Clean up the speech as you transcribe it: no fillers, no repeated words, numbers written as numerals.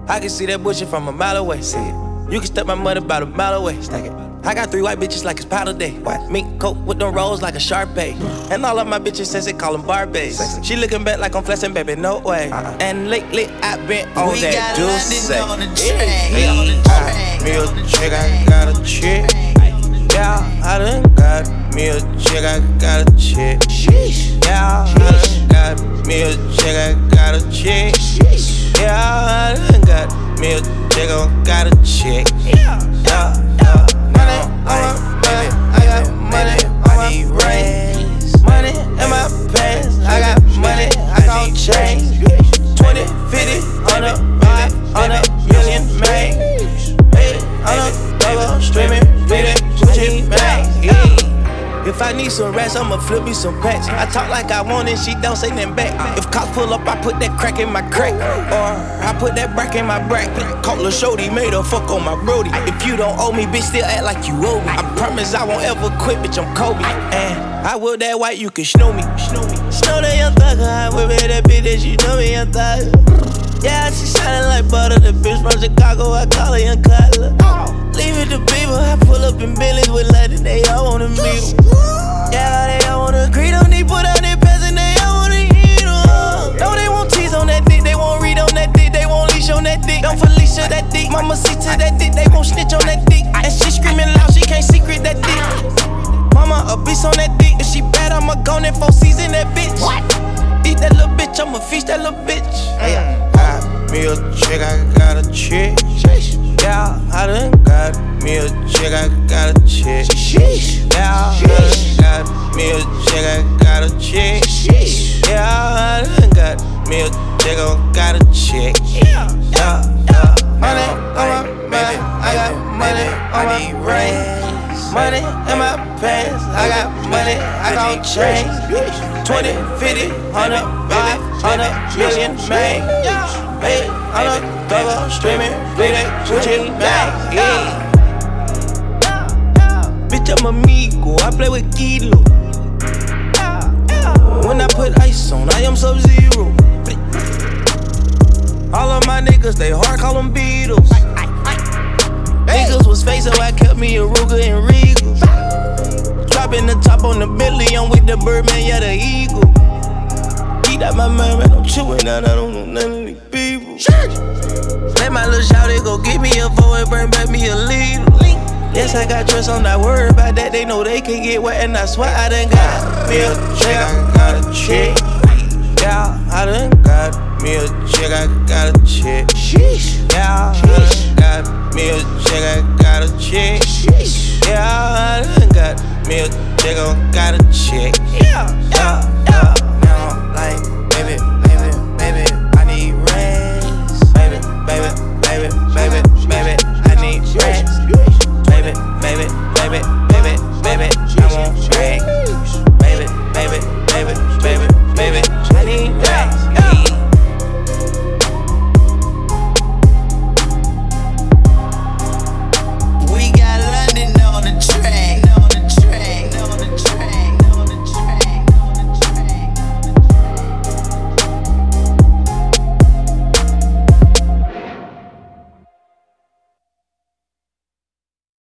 I can see that bullshit from a mile away. See it. You can step my money about a mile away. Stack it. I got 3 white bitches like it's powder day. What? Mink coat with them rolls like a Sharpay. And all of my bitches says they call them Barbies. She looking back like I'm flexing, baby, no way. And lately I've been on we that juice. On the track. Me a chick, I got a chick. Yeah, I done got me a chick, I got a chick. Yeah, I done got me a chick, I got a chick. Yeah, I done got me a chick, I got a chick. Yeah. Money on my money, I got money on my brains. Money in my pants, I got money, I gon' change. 20, 50, 100, 500 million, man. On a double, streaming, reading, Gucci, man. If I need some rats, I'ma flip me some packs. I talk like I want it, she don't say nothing back. If cops pull up, I put that crack in my crack. Or I put that brack in my brack. Call Lil' Shorty, made her fuck on my brody. If you don't owe me, bitch, still act like you owe me. I promise I won't ever quit, bitch, I'm Kobe. And I will that white, you can snow me. Snow that young thugger, I whip it that bitch that you know me, young thugger. Yeah, she shining like butter, the bitch from Chicago, I call her Young Cutler. Leave it to people, I pull up in Billies with London, they all wanna meet. Yeah, they all wanna agree, don't need put out their pants and they all wanna eat them. No, they won't tease on that dick, they won't read on that dick, they won't leash on that dick. Don't Felicia that dick, mama see to that dick, they won't snitch on that dick. And she screaming loud, she can't secret that dick. Mama a beast on that dick, if she bad, I'ma go in 4 seasons that bitch. What? Eat that little bitch, I'ma feast that little bitch. Me a chick, I got a chick. Yeah, I done got me a chick, I got a chick. Yeah, I done got me a chick, I got a chick. Yeah, I done got me a chick, I got a chick. Yeah. Money on my money, I got money on my brains. Money in my pants, I got money, I gon' change. 20, 50, 100, 500 million, man. Hey, I'm a double, streaming, reading, Gucci, bag. Bitch, I'm amigo, I play with Kilo. When I put ice on, I am Sub-Zero. All of my niggas, they hard, call them Beatles. Niggas was fake, so I kept me a Ruger and Regal. Dropping the top on the Bentley, I'm with the Birdman, yeah, the Eagle. Eat out my mind, man, I'm chewing out, I don't know none of these people. Let my little shawty go get me a 4 and bring back me a leader. Yes, I got trust, I'm not worried about that. They know they can get wet, and I swear I done got me a chick, I got a chick. Yeah, I done got me a chick, I got a chick. Yeah, I done got me a chick, I got a chick. Yeah, I done got me a chick, I got a chick. Yeah.